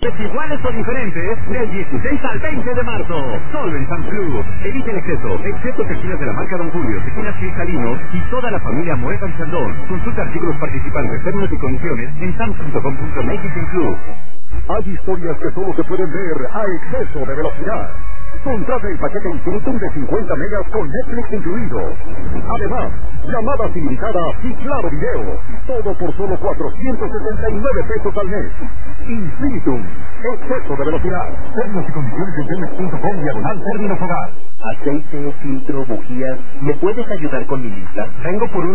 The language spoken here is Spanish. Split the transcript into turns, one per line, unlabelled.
Iguales o diferentes, del 16 al 20 de marzo. Solo en Sam's Club. Evite el exceso tequilas de la marca Don Julio, tequilas cristalinos y toda la familia Moet and Chandon. Consulta artículos participantes, términos y condiciones en sams.com.mx.
Hay historias que solo se pueden ver a exceso de velocidad. Contrata el paquete Infinitum de 50 megas con Netflix incluido. Además, llamadas ilimitadas y claro video. Todo por solo 479 pesos al mes. Infinitum. Exceso de velocidad. Términos y condiciones en telmex.com/términos hogar.
Aceite, filtro, bujías. ¿Me puedes ayudar con mi lista?
Vengo por